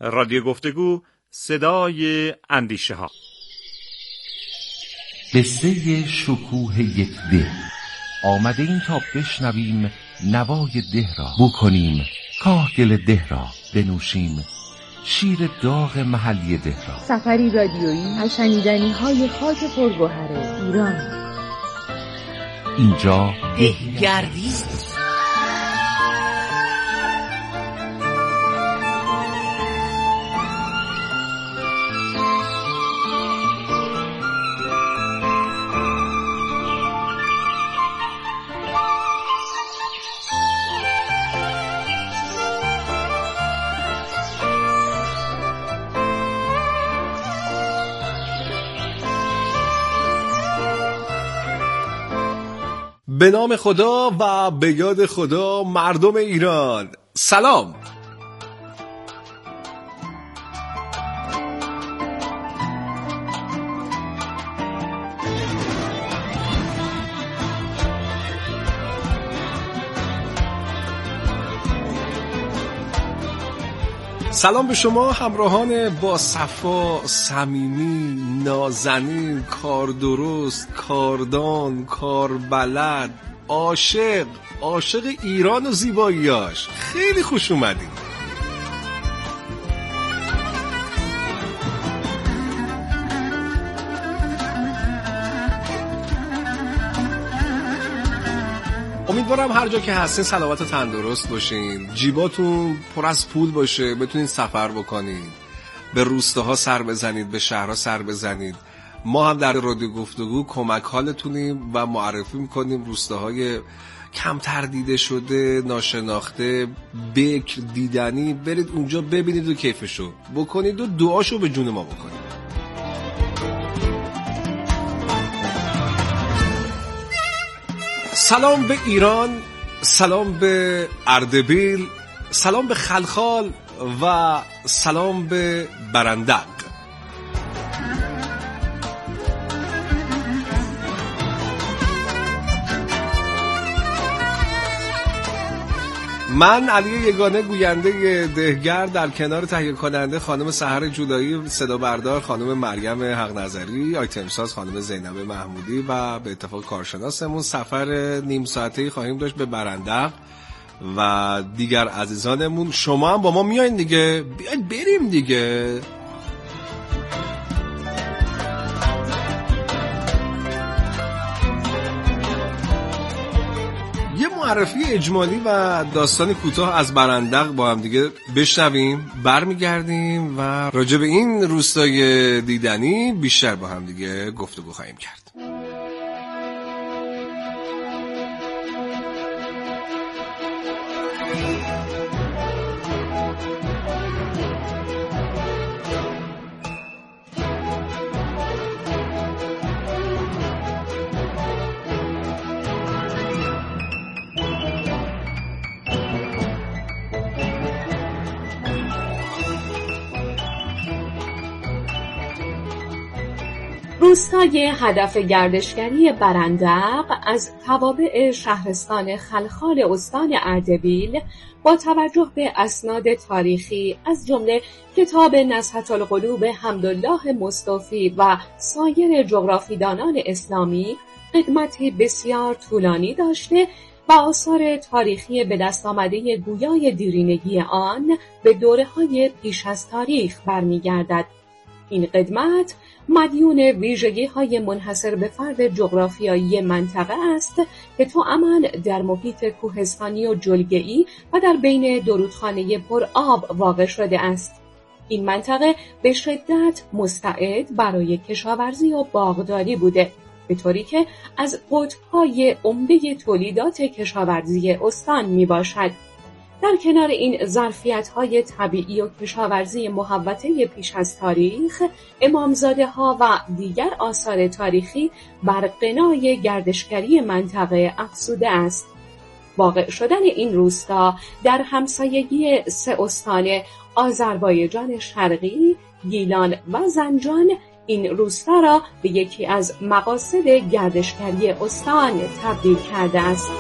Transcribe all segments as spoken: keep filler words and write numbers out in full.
رادیو گفتگو، صدای اندیشه ها. قصه شکوه یک ده. آمده این تا بشنویم نوای ده را، بو کنیم کاهگل ده را، بنوشیم شیر داغ محلی ده را. سفری رادیویی از شنیدنی های خاک پرگوهر ایران. اینجا دهگردی. به نام خدا و به یاد خدا مردم ایران، سلام. سلام به شما همراهان با صفا، صمیمی، نازنین، کاردرست، کاردان، کاربلد، عاشق، عاشق ایران و زیباییاش. خیلی خوش اومدین. امیدوارم هر جا که هستین سلامت و تندرست باشین، جیباتون پر از پول باشه، بتونید سفر بکنید، به روستاها سر بزنید، به شهرها سر بزنید. ما هم در رادیو گفتگو کمک حالتونیم و معرفی میکنیم روستاهای کمتر دیده شده، ناشناخته، بکر، دیدنی. برید اونجا ببینید و کیفشو بکنید و دعاشو به جون ما بکنید. سلام به ایران، سلام به اردبیل، سلام به خلخال و سلام به برندق. من علی یگانه گوینده دهگرد در کنار تهیه کننده خانم سحر جودایی، صدا بردار خانم مریم حق نظری، آیتم ساز خانم زینب محمودی و به اتفاق کارشناسمون سفر نیم ساعته‌ای خواهیم داشت به برندق و دیگر عزیزانمون. شما هم با ما میایین دیگه، بیاید بریم دیگه. معرفی اجمالی و داستان کوتاه از برندق با هم دیگه بشنویم، برمیگردیم و راجع به این روستای دیدنی بیشتر با هم دیگه گفتگو خواهیم کرد. روستای هدف گردشگری برندق از توابع شهرستان خلخال استان اردبیل با توجه به اسناد تاریخی از جمله کتاب نزهة القلوب حمدالله مصطفی و سایر جغرافیدانان اسلامی قدمتی بسیار طولانی داشته و آثار تاریخی به دست آمده گویای دیرینگی آن به دوره‌های پیش از تاریخ برمی‌گردد. این قدمت مدیون ویژگی‌های منحصر به فرد جغرافیایی منطقه است که تواما در محیط کوهستانی و جلگه‌ای و در بین درودخانه پر آب واقع شده است. این منطقه به شدت مستعد برای کشاورزی و باغداری بوده، به طوری که از قطب‌های عمده تولیدات کشاورزی استان میباشد. در کنار این ظرفیت‌های طبیعی و کشاورزی محوطه پیش از تاریخ، امامزاده‌ها و دیگر آثار تاریخی بر غنای گردشگری منطقه افزوده است. واقع شدن این روستا در همسایگی سه استان آذربایجان شرقی، گیلان و زنجان این روستا را به یکی از مقاصد گردشگری استان تبدیل کرده است.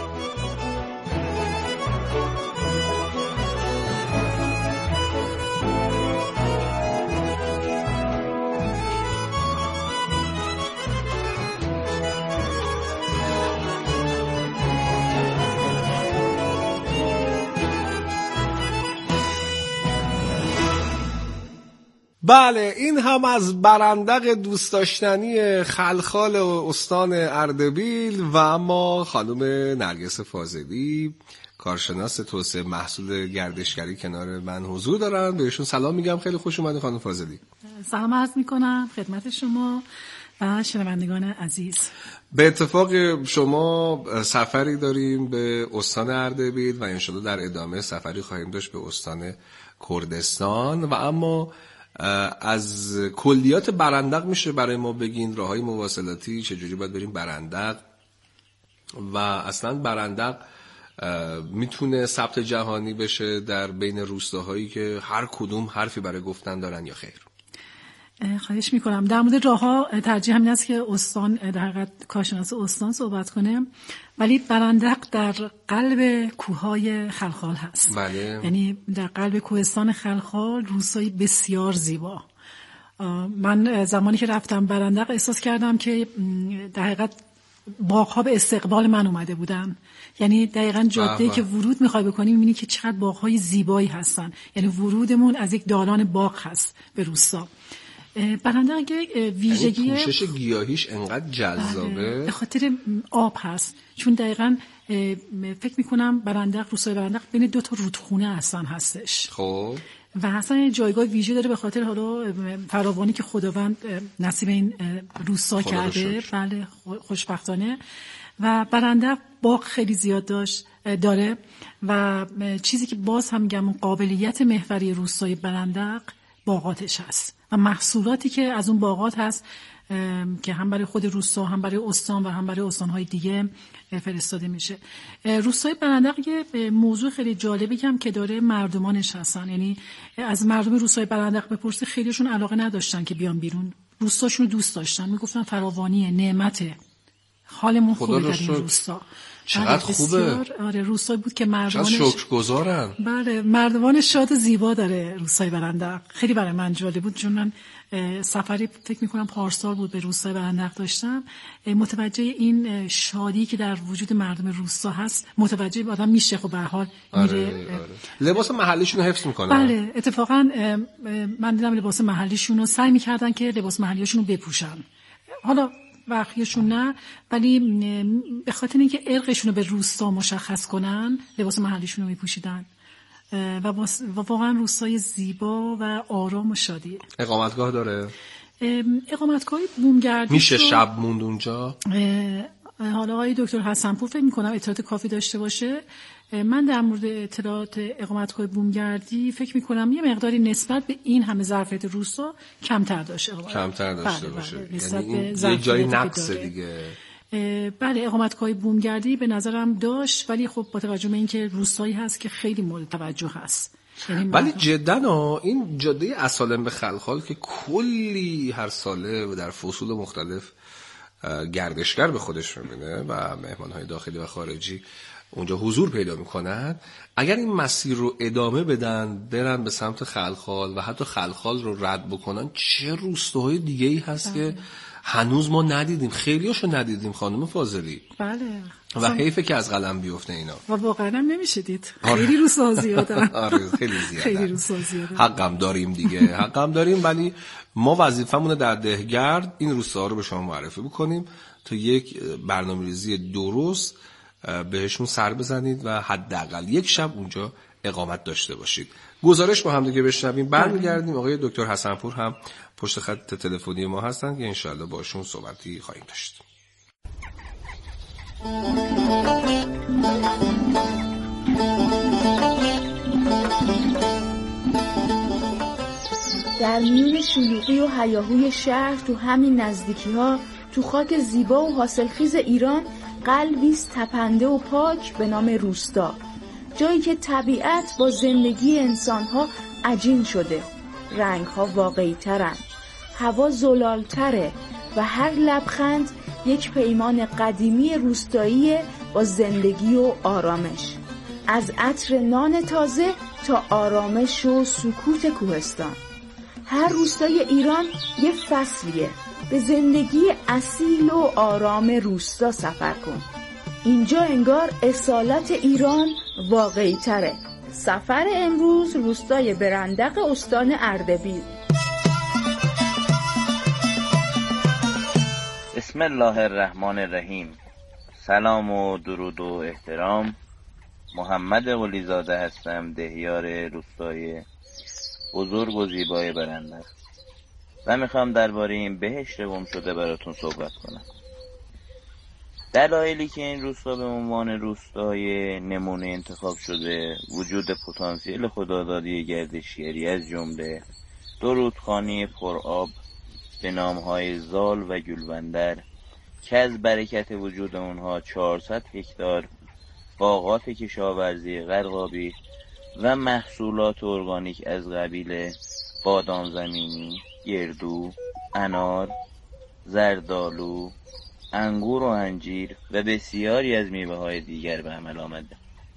بله، این هم از برندق دوست داشتنی خلخال استان اردبیل. و اما خانم نرگس فاضلی، کارشناس توسعه محصول گردشگری، کنار من حضور دارن. بهشون سلام میگم. خیلی خوش اومدید خانم فاضلی. سلام عرض میکنم خدمت شما و شنوندگان عزیز. به اتفاق شما سفری داریم به استان اردبیل و انشالله در ادامه سفری خواهیم داشت به استان کردستان. و اما از کلیات برندق میشه برای ما بگین راههای مواصلاتی چجوری باید بریم برندق و اصلا برندق میتونه ثبت جهانی بشه در بین روستاهایی که هر کدوم حرفی برای گفتن دارن یا خیر؟ خواهش میکنم. در مورد راهها ترجیح همین است که استان در حقیقت کارشناس استان صحبت کنه، ولی برندق در قلب کوههای خلخال هست. بله. یعنی در قلب کوهستان خلخال روستایی بسیار زیبا. من زمانی که رفتم برندق احساس کردم که در حقیقت باغ‌ها به استقبال من اومده بودن. یعنی دقیقاً جاده‌ای که ورود می‌خوای بکنی می‌بینی که چقدر باغ‌های زیبایی هستن. یعنی ورودمون از یک دالان باغ هست به روستا. برندق ویژگی یعنی پوشش گیاهیش انقدر جذابه به خاطر آب هست، چون دقیقاً فکر می‌کنم برندق، روستای برندق بین دو تا رودخونه اصلا هستش. خب و اصلا جایگاه ویژه داره به خاطر حالا فراوانی که خداوند نصیب این روستا کرده. بله خوشبختانه. و برندق باغ خیلی زیاد داشت داره و چیزی که باز هم میگم قابلیت محوری روستای برندق باغاتش هست و محصولاتی که از اون باغات هست که هم برای خود روستا، هم برای استان و هم برای استان‌های دیگه فرستاده میشه. روستای برندق یه موضوع خیلی جالبی هم که داره مردمانش هستن. یعنی از مردم روستای برندق بپرسی خیلیشون علاقه نداشتن که بیان بیرون. روستاشون رو دوست داشتن، میگفتن فراوانیه، نعمته، حالمون خوبه در این روستا. چقدر خوبه. آره روستایی بود که مردمانش شکرگزارن. بله مردمانش شاد و زیبا داره روستای برندق. خیلی برای من جالب بود چون من سفری فکر میکنم پارسال بود به روستای برندق داشتم. متوجه این شادی که در وجود مردم روستا هست متوجه آدم میشه. خب به هر حال میره. آره، آره. لباس محلیشون رو حفظ میکنن. بله اتفاقا من دیدم لباس محلیشون رو سعی میکردن که لباس محلیشون رو بپوشن. حالا بقیه‌شون نه، ولی به خاطر اینکه ارقشون رو به روستا مشخص کنن لباس محلیشون رو میپوشیدن و واقعا روستای زیبا و آرام و شادیه. اقامتگاه داره؟ اقامتگاه بومگردی میشه شب موند اونجا؟ حالا آقای دکتر حسنپور فکر میکنم اطلاعات کافی داشته باشه. من در مورد اطلاعات اقامتگاه بومگردی فکر میکنم یه مقداری نسبت به این همه ظرفیت روستا کمتر داشته باشه. کمتر داشته بله باشه. بله. یعنی این یه جای نقص دیگه. بله اقامتگاه بومگردی به نظرم داشت، ولی خب با توجه به اینکه روستایی هست که خیلی مورد توجه هست. یعنی ولی جدا این جاده اسالم به خلخال که کلی هر ساله و در فصول مختلف گردشگر به خودش میبینه و مهمانهای داخلی و خارجی اونجا حضور پیدا میکنن، اگر این مسیر رو ادامه بدن برن به سمت خلخال و حتی خلخال رو رد بکنن، چه روستاهای دیگه ای هست بله. که هنوز ما ندیدیم، خیلیاشو ندیدیم خانم فاضلی. بله. و حیفه که از قلم بیفته اینا. و واقعا هم نمیشه دید. خیلی روستا زیادن. آره خیلی زیادن. خیلی روستا زیادن. حقم داریم دیگه. حقم داریم، ولی ما وظیفمونه در دهگرد این روستاها رو به شما معرفی بکنیم تا یک برنامه‌ریزی درست بهشون سر بزنید و حداقل یک شب اونجا اقامت داشته باشید. گزارش با هم دیگه بشنویم، برمیگردیم. آقای دکتر حسنپور هم پشت خط تلفنی ما هستن که انشالله باشون صحبتی خواهیم داشت. در میون شلوغی و هیاهوی شهر، تو همین نزدیکی ها، تو خاک زیبا و حاصلخیز ایران، قلبی است تپنده و پاک به نام روستا. جایی که طبیعت با زندگی انسان‌ها عجین شده، رنگ‌ها واقعی‌ترن، هوا زلال‌تره و هر لبخند یک پیمان قدیمی روستایی با زندگی و آرامش. از عطر نان تازه تا آرامش و سکوت کوهستان. هر روستای ایران یه فصلیه. به زندگی اصیل و آرام روستا سفر کن. اینجا انگار اصالت ایران واقعی تره. سفر امروز روستای برندق استان اردبیل. بسم الله الرحمن الرحیم. سلام و درود و احترام. محمد قلیزاده هستم، دهیار روستای بزرگ و زیبای برنده و میخوام درباره این بهشت گم شده براتون صحبت کنم. دلایلی که این روستا به عنوان روستای نمونه انتخاب شده وجود پتانسیل خدادادی گردشگری از جمله دو رودخانه پرآب به نامهای زال و گلبندر که از برکت وجود اونها چهارصد هکتار باغات کشاورزی غرقابی و محصولات ارگانیک از قبیل بادام زمینی، گردو، انار، زردآلو، انگور و انجیر و بسیاری از میوه‌های دیگر به عمل آمده.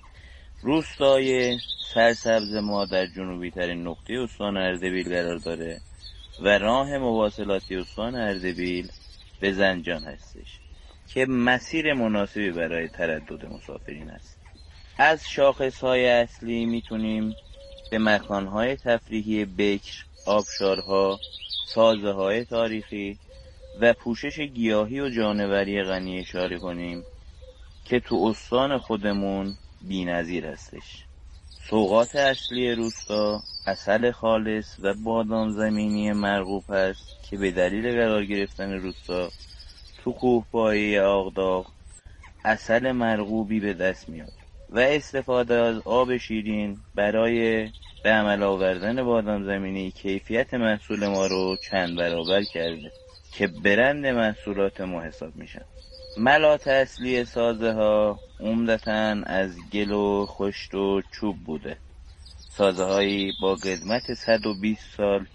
روستای سرسبز ما در جنوبی ترین نقطه استان اردبیل قرار داره و راه مواصلاتی استان اردبیل به زنجان هستش که مسیر مناسبی برای تردد مسافرین است. از شاخصهای اصلی میتونیم به مکانهای تفریحی بکر، آبشارها، سازه‌های تاریخی و پوشش گیاهی و جانوری غنی اشاره کنیم که تو استان خودمون بی‌نظیر هستش. سوغات اصلی روستا عسل خالص و بادام زمینی مرغوب است که به دلیل قرار گرفتن روستا تو کوهپایه آغداغ عسل مرغوبی به دست میاد و استفاده از آب شیرین برای به عمل آوردن بادام زمینی کیفیت محصول ما رو چند برابر کرده که برند محصولات ما حساب میشن. ملات اصلی سازه ها عمدتاً از گل و خشت و چوب بوده. سازه هایی با قدمت صد و بیست سال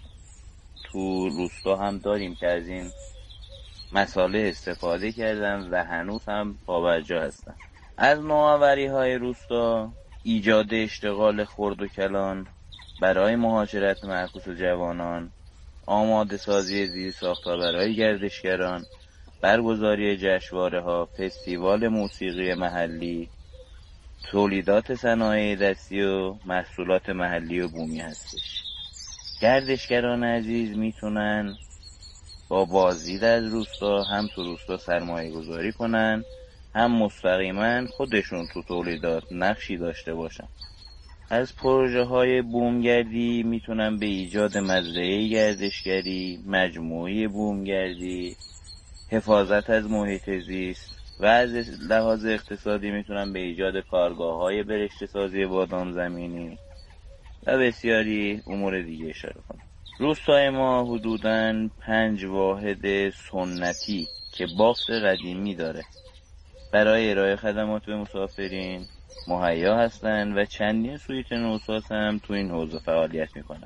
تو روستا هم داریم که از این مساله استفاده کردن و هنوز هم پابرجا هستن. از نوآوری های روستا ایجاد اشتغال خرد و کلان برای مهاجرت معکوس جوانان، آماده سازی زیر ساختار برای گردشگران، برگزاری جشنواره ها، فستیوال موسیقی محلی، تولیدات صنایع دستی و محصولات محلی و بومی هستش. گردشگران عزیز میتونن با بازدید از روستا هم تو روستا سرمایه گذاری کنن، هم مستقیما خودشون تو تولیدات نقشی داشته باشن. از پروژه های بومگردی میتونن به ایجاد مزرعه گردشگری، مجموعه بومگردی، حفاظت از محیط زیست و از لحاظ اقتصادی میتونن به ایجاد کارگاه های برشته سازی بادام زمینی و بسیاری امور دیگه اشاره کنم. روستای ما حدوداً پنج واحد سنتی که بافت قدیمی داره برای ارائه خدمات به مسافرین مهیا هستن و چندین سویت نوساز هم تو این حوزه فعالیت میکنن.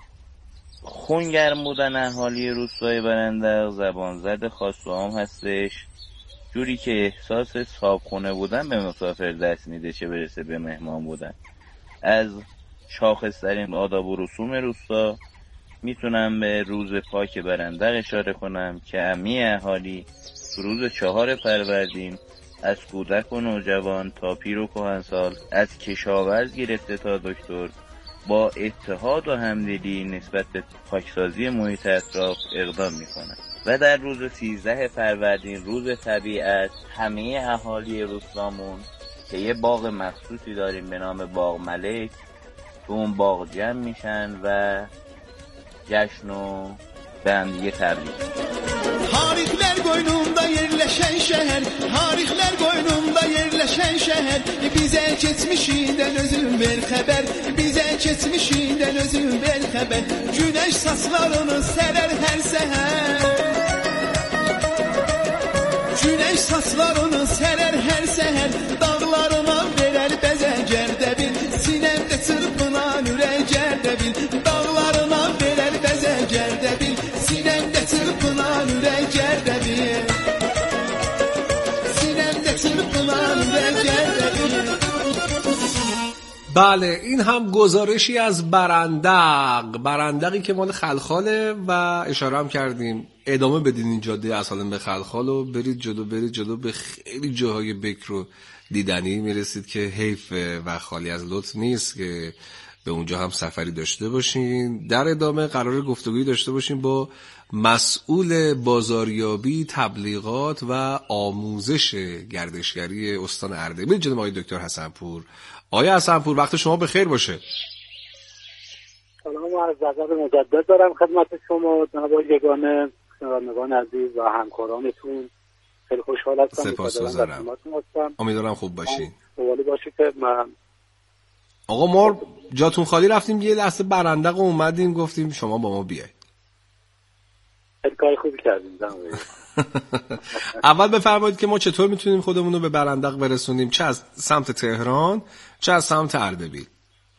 خونگرم بودن اهالی روستای برندق زبان زد خاص و عام هستش، جوری که احساس صابخونه بودن به مسافر دست میده چه برسه به مهمان بودن. از شاخصترین آداب و رسوم روستا میتونم به روز پاک برندق اشاره کنم که عمه اهالی روز چهار فروردین از کودک و نوجوان تا پیر و کهنسال، از کشاورز گرفته تا دکتر، با اتحاد و همدلی نسبت به پاکسازی محیط اطراف اقدام میکنند و در روز سیزده فروردین روز طبیعت همه اهالی روستامون که یه باغ مخصوصی داریم به نام باغ ملک تو اون باغ جمع میشن و جشن و به هم دیگه تبریک. Tarihler boynunda yerleşen şehir, tarihler boynunda yerleşen şehir. Bize geçmişinden özüm ver haber, bize geçmişinden özüm ver haber. Güneş saçlarını serer her seher, güneş saçlarını serer her seher. Dağlarına verer beze gerdebil, sinemde çırpınan ürek gerdebil. Dağlarına verer beze gerdebil, sinemde çırpınan ürek gerdebil. Sinemde çırpınan ürek gerdebil. بله، این هم گزارشی از برندق برندقی که مال خلخاله و اشاره هم کردیم ادامه بدین این جاده اصلا به خلخال و برید جلو برید جلو به خیلی جاهای بکر و دیدنی میرسید که حیف و خالی از لطف نیست که به اونجا هم سفری داشته باشین. در ادامه قرار گفتگویی داشته باشیم با مسئول بازاریابی، تبلیغات و آموزش گردشگری استان اردبیل، جناب آقای دکتر حسنپور. آقای حسنپور وقت شما بخیر باشه. سلام و عرض ادب مجدد دارم خدمت شما جناب یگانه، شنوندگان عزیز و همکارانتون. خیلی خوشحال هستم. سپاسگزارم. امیدوارم خوب باشین. حوالی باشه که من آقا ما جاتون خالی رفتیم یه لحظه برندق اومدیم گفتیم شما با ما بیاید. خیلی کار خوبی کردیم. اول بفرمایید که ما چطور میتونیم خودمون رو به برندق برسونیم، چه از سمت تهران چه از سمت اردبیل؟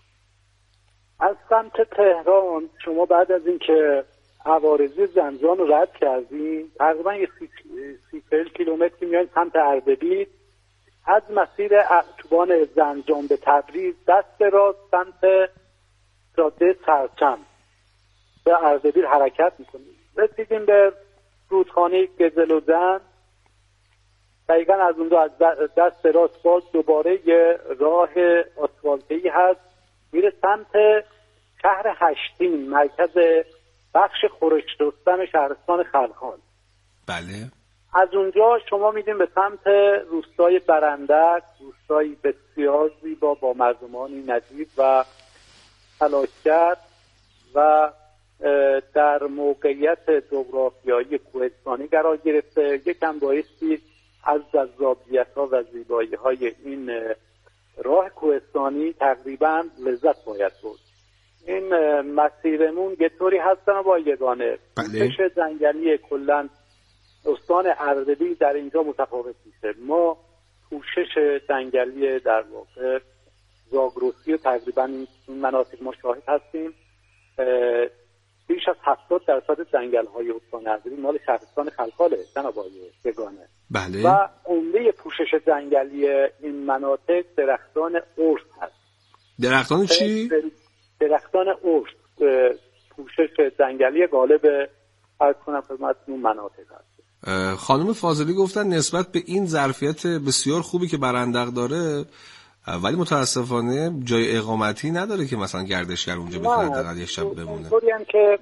از سمت تهران شما بعد از اینکه عوارضی زنجان رو رد کردیم تقریبا یه سی چهل کیلومتر میایید سمت اردبیل. از مسیر اتوبان زنجان به تبریز دست راست سمت جاده سرچم به اردبیل حرکت میکنیم. رسیدیم به رودخانه گزل و زن. دقیقا از اونجا از دست راست باز دوباره یه راه آسفالتی هست میره سمت شهر هشتین، مرکز بخش خورش رستم شهرستان خلخال. بله. از اونجا شما میدیم به سمت روستای برندق، روستایی بسیار زیبا با مردمانی نجیب و پلاک‌گر و در موقعیت جغرافیایی کوهستانی قرار گرفته. یکم بایستی از جذابیت‌ها و زیبایی‌های این راه کوهستانی تقریبا لذت باید بود. این مسیرمون یه طوری هستن با یگانه پوشش جنگلی کلن استان اردبیل در اینجا متفاوت میشه. ما پوشش جنگلی در واقع زاگرسی و تقریبا این مناطق ما شاهد هستیم. بیش از هفتاد درصد جنگل‌های استان اردبیل مال شهرستان خلخاله جناب آقای یگانه. بله. و عمده پوشش جنگلی این مناطق درختان ارس هست. درختان چی؟ درختان ارس پوشش جنگلی غالب عرض کنم خدمتتون مناطق هست. خانم فاضلی گفتن نسبت به این ظرفیت بسیار خوبی که برندق داره ولی متاسفانه جای اقامتی نداره که مثلا گردشگر اونجا بتونه حداقل یک شب بمونه. اینطوری هم که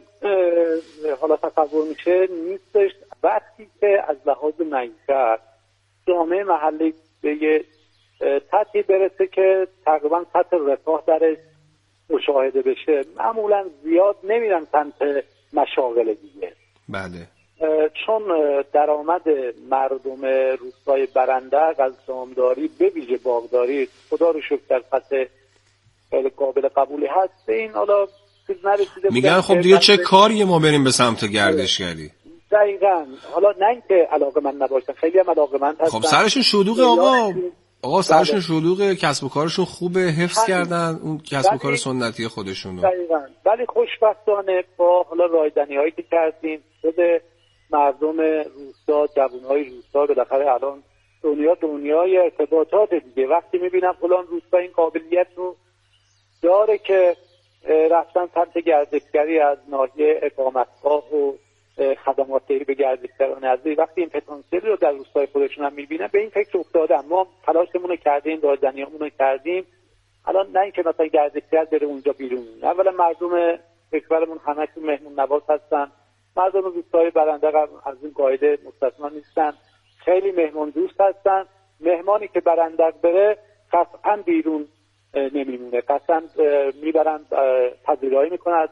حالا تصور میشه نیستش. وقتی که از لحاظ معیشت جامعه محلی به یه سطحی برسه که تقریبا سطح رفاه درش مشاهده بشه معمولا زیاد نمیرن سمت مشاغل دیگه. بله. چون درآمد مردم روستای برندق از دامداری به ویژه باغداری خدا رو شکر در سطح خیلی قابل قبولی هست. این حالا چیز نرسیده میگن خب دیگه چه کاری ما بریم به سمت گردشگری. دقیقاً. حالا نه اینکه علاقه‌مند نباشن، خیلی هم علاقه‌مند هستن. خب سرشون شلوغه آقا. آقا سرشون شلوغه، کسب و کارشون خوبه، حفظ کردن اون کسب و کار سنتی خودشونو. دقیقاً. ولی خوشبختانه با حالا رایدنی‌هایی که کردیم خود مردم روستا، جوان‌های روستا بالاخره الان دنیا دنیای ارتباطات دیگه. وقتی می‌بینم فلان روستا این قابلیت رو داره که رفتن سمت گردشگری از ناحیه اقامتگاه و خدمات به گردشگران عزیز، وقتی این پتانسیل رو در روستای خودشون هم می‌بینن به این فکر افتادن. ما تلاشمون رو کردیم، رایدنیامون رو کردیم. الان نه اینکه مثلا گردشگر بره اونجا بیرون. اولا مردم کشورمون همه‌شون مهمون نواز هستن. مردم روستای برندق از این قاعده مستثنا نیستن. خیلی مهمان دوست هستن. مهمانی که برندق بره قطعا بیرون نمیمونه. قطعا میبرن پذیرایی میکنن از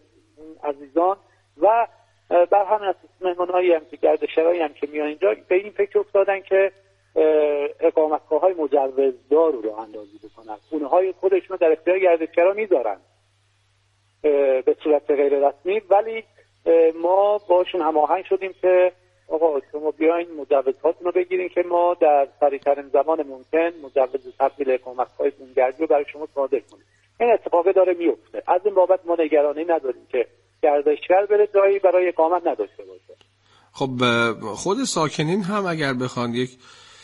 عزیزان و بر همین اساس مهمانایی هم که گردشگرایی هم که میان اینجا به این فکر افتادن که اقامتگاه‌های مجوزدار رو راه اندازی بکنن. اونهای خودشون در اختیار گردشگرا میذارن به صورت غیر رسمی، ولی ما باشون هماهنگ شدیم که آقا شما بیاین مجوزهاتون رو بگیرین که ما در سریع‌ترین زمان ممکن مجوز تبدیل اقامتگاه بومگردی رو برای شما صادر کنیم. این اتفاق داره میفته. از این بابت ما نگرانی نداریم که گردشگر بره جایی برای اقامت نداشته باشه. خب خود ساکنین هم اگر بخوان یک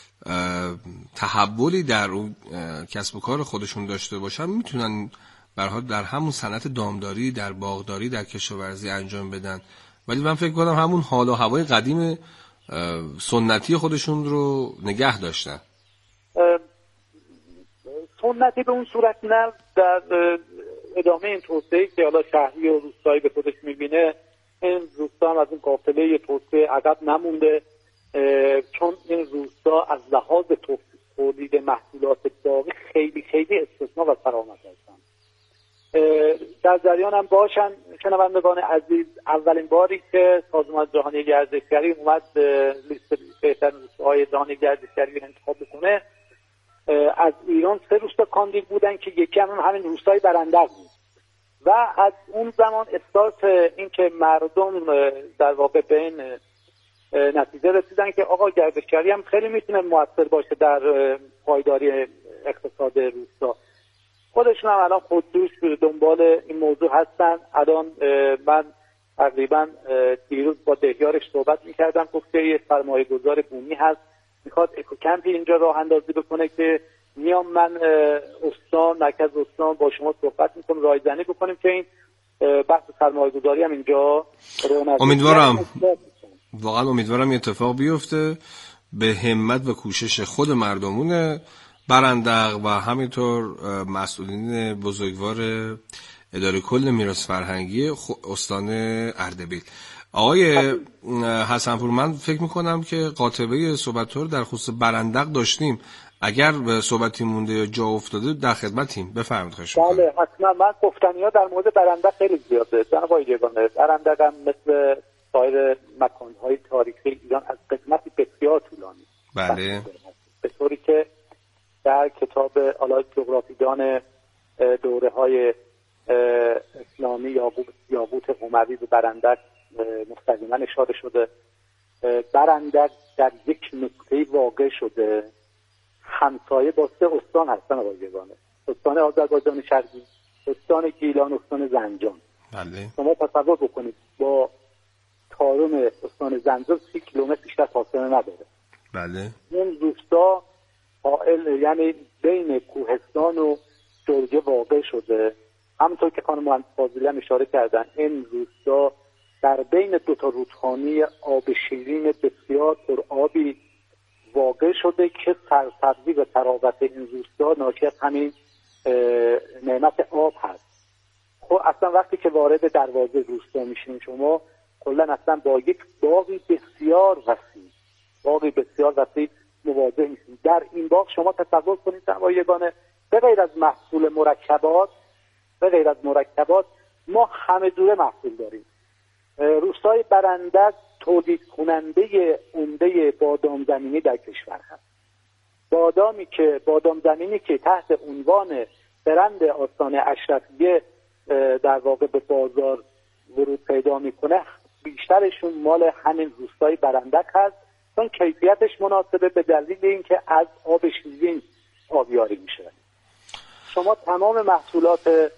تحولی در اون کسب و کار خودشون داشته باشن میتونن برها در همون صنعت دامداری، در باغداری، در کشاورزی انجام بدن، ولی من فکر کنم همون حال و هوای قدیم سنتی خودشون رو نگه داشتن. سنتی به اون صورت نه، در ادامه این توسعه‌ای که حالا شهری و روستایی به خودش میبینه، این روستا هم از این قافله توسعه عقب نمونده، چون این روستا از لحاظ تولید محصولات باغی خیلی خیلی استثنا و فرامد هستن. در جریان هم باشن شنوندگان عزیز، اولین باری که سازمان جهانی گردشگری اومد لیست بهترین روستاهای جهانی گردشگری انتخاب بکنه، از ایران سه روستا کاندید بودن که یکی هم همین روستای برندق بود و از اون زمان استارت این که مردم در واقع به این نتیجه رسیدن که آقا گردشگری هم خیلی میتونه مؤثر باشه در پایداری اقتصاد روستا. خودشون هم الان خودجوش دنبال این موضوع هستن. الان من تقریبا دیروز با دهیارش صحبت میکردم، گفت که یه سرمایه گذار بومی هست میخواد اکوکمپی اینجا راه اندازی بکنه که میام من استان مرکز استان با شما صحبت میکنم، رایزنی بکنیم که این بحث سرمایه گذاری هم اینجا راه. امیدوارم واقعا امیدوارم اتفاق بیفته به همت و کوشش خود مردمون برندق و همینطور مسئولین بزرگوار اداره کل میراث فرهنگی استان اردبیل. آقای حسنپور، من فکر میکنم که قاطبه صحبت رو در خصوص برندق داشتیم، اگر به صحبتی مونده یا جا افتاده در خدمتیم، بفرمایید. خواهش می‌کنم. بله حتما. من گفتنی‌ها در مورد برندق خیلی زیاده جناب آقای جوانه. برندق هم مثل سایر مکان‌های تاریخی ایران از قدمتی بسیار طولانی. بله. به طوری که در کتاب آلای جغرافیدان دوره‌های اسلامی یاقوت یاقوت اموی به برندق مستقیما اشاره شده. برندق در یک نقطه واقع شده همسایه با سه استان هستن آقای یگانه: استان آذربایجان شرقی، استان گیلان، استان زنجان. بله. شما تصور بکنید با تارم استان زنجان سی کیلومتر بیشتر فاصله نداره. بله. این روستا حائل یعنی بین کوهستان و جرگه واقع شده. همونطور که خانم مهندس فاضلی اشاره کردن، این روستا در بین دو تا رودخانه آب شیرین بسیار پرآبی واقع شده که سرسبزی و تراوت این روستا ناشی از همین نعمت آب هست. خب اصلا وقتی که وارد دروازه روستا میشین شما کلا اصلا با یک باغی بسیار وسیع باغی بسیار وسیع مواجه میشین. در این باغ شما تصور کنید جناب یگانه، به غیر از محصول مرکبات به غیر از مرکبات ما همه جوره محصول داریم. روستای برندق تولید کننده عمده بادام زمینی در کشور هست. بادامی که بادام زمینی که تحت عنوان برند آستان اشرفیه در واقع به بازار ورود پیدا میکنه، بیشترشون مال همین روستای برندق هست، چون کیفیتش مناسبه به دلیل اینکه از آب شیرین آبیاری میشه. شما تمام محصولات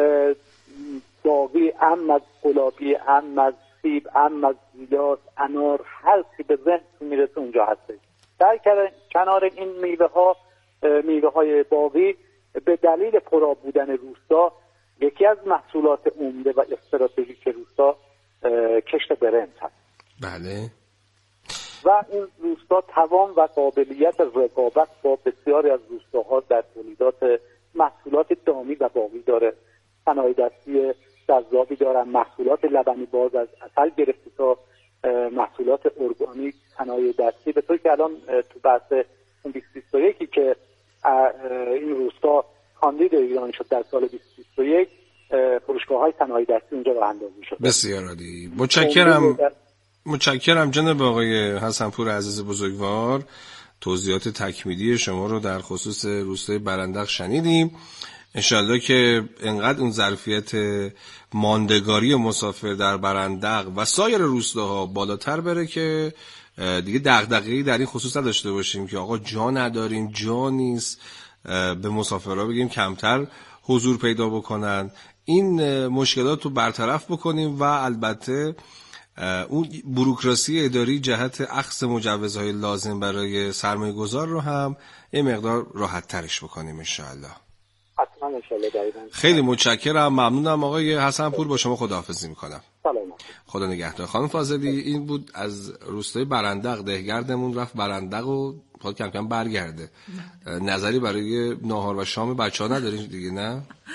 باقی، ام از گلابی، ام از سیب، ام از گیلاس، انار، هر چی به ذهن میرسه اونجا هست. در کنار این میوه ها میوه های باقی به دلیل پرآب بودن روستا یکی از محصولات عمده و استراتژیک روستا کشت برنج هست. بله. و این روستا توان و قابلیت رقابت با بسیاری از روستاها در تولیدات محصولات دامی و باقی داره. صنایع دستی جذابی دارن، محصولات لبنی باز از عسل گرفته تا محصولات ارگانیک، صنایع دستی، به طوری که الان تو بحث بیست بیست و یک که این روستا کاندید ایران شد در سال بیست بیست و یک، فروشگاه‌های صنایع دستی اونجا راه اندازی شد. بسیار عالی. متشکرم. متشکرم جناب آقای حسنپور عزیز بزرگوار. توضیحات تکمیلی شما رو در خصوص روستای برندق شنیدیم. انشالله که انقدر اون ظرفیت ماندگاری مسافر در برندق و سایر روستاها بالاتر بره که دیگه دغدغه‌ای در این خصوص نداشته باشیم که آقا جا نداریم، جا نیست، به مسافرها بگیم کمتر حضور پیدا بکنن. این مشکلات رو برطرف بکنیم و البته اون بوروکراسی اداری جهت اخذ مجوزهای لازم برای سرمایه گذار رو هم یه مقدار راحت ترش بکنیم انشاءالله. حتما انشاءالله. دقیقاً. خیلی متشکرم، ممنونم آقای حسنپور. با شما خداحافظی میکنم. سلام. خدا نگهدار. خانم فاضلی، این بود از روستای برندق. دهگردمون رفت برندق و خود کم کم برگرده. نظری برای ناهار و شام بچه‌ها ندارین دیگه؟ نه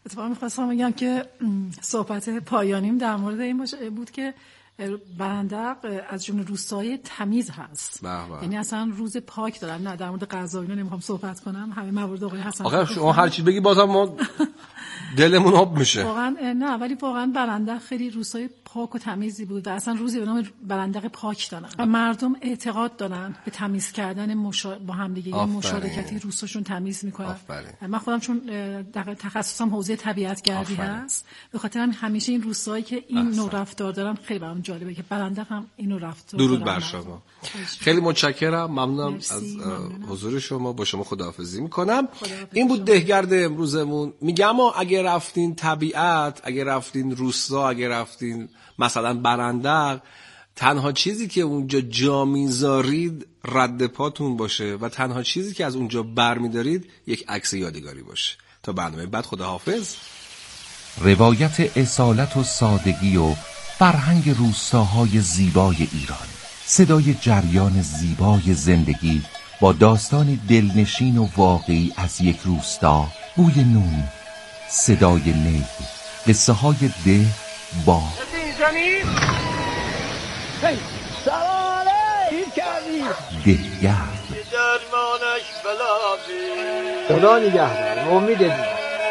اتفاقا میخواستم بگم که صحبت پایانیم در مورد این بود که برندق از جمله روستای تمیز هست. یعنی اصلا روز پاک دارن. نه در مورد غذا اینا نمیخوام صحبت کنم، همه موارد آقای حسن. آخه شما هر چی بگی بازم ما دلمون آب میشه. واقعا نه، ولی واقعا برندق خیلی روستای پاک و تمیزی بود و اصلا روزی به نام برندق پاک دارن و مردم اعتقاد دارن به تمیز کردن مشا... با هم دیگه مشارکتی روستاشون تمیز میکنن. من خودم چون تخصصم حوزه طبیعت گردی هست، به خاطر همین همیشه این روستایی که این نوع رفتار دارن خیلی برام جالبه که برندق هم این نوع رفتار. درود بر شما. خیلی متشکرم، ممنونم از حضور شما. با شما خداحافظی میکنم. این بود دهگرد امروزمون. میگم اگه رفتین طبیعت، اگه رفتین روستا، اگه رفتین مثلا برندق، تنها چیزی که اونجا جا میذارید رد پاتون باشه و تنها چیزی که از اونجا برمیدارید یک عکس یادگاری باشه. تا برنامه بعد، خداحافظ. روایت اصالت و سادگی و فرهنگ روستاهای زیبای ایران، صدای جریان زیبای زندگی با داستانی دلنشین و واقعی از یک روستا، بوی نون، صدای نی، قصه های ده با دهگرد. خدا نگهدار، امید دیدن.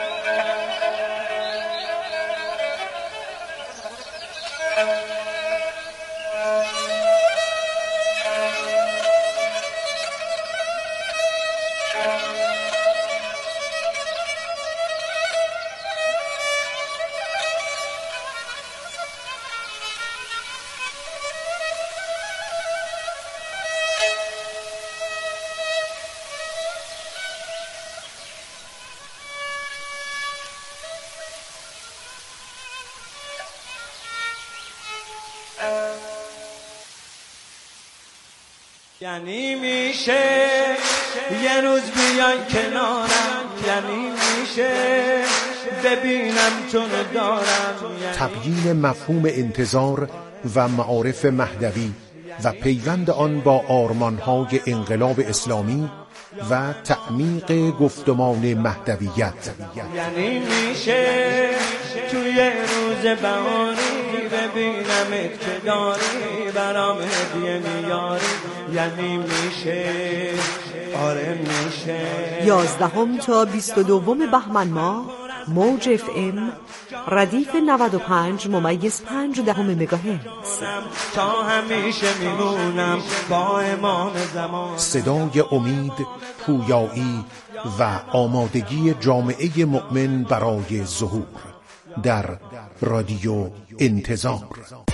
یعنی میشه یه روز بیای کنارم، یعنی میشه ببینم چون دارم. تبیین مفهوم انتظار و معارف مهدوی و پیوند آن با آرمانهای انقلاب اسلامی و تعمیق گفتمان مهدویت. یعنی میشه توی روز بهاری ببینم که داری برام هدیه میاری. یعنی میشه، آره میشه. یازدهم تا بیست و دوم بهمن ماه موج اف ام ردیف نود و پنج ممیز پنج دهم مگاهرتز. تا همیشه میمونم با امام زمان. صدای امید، پویایی و آمادگی جامعه مؤمن برای ظهور در رادیو انتظار.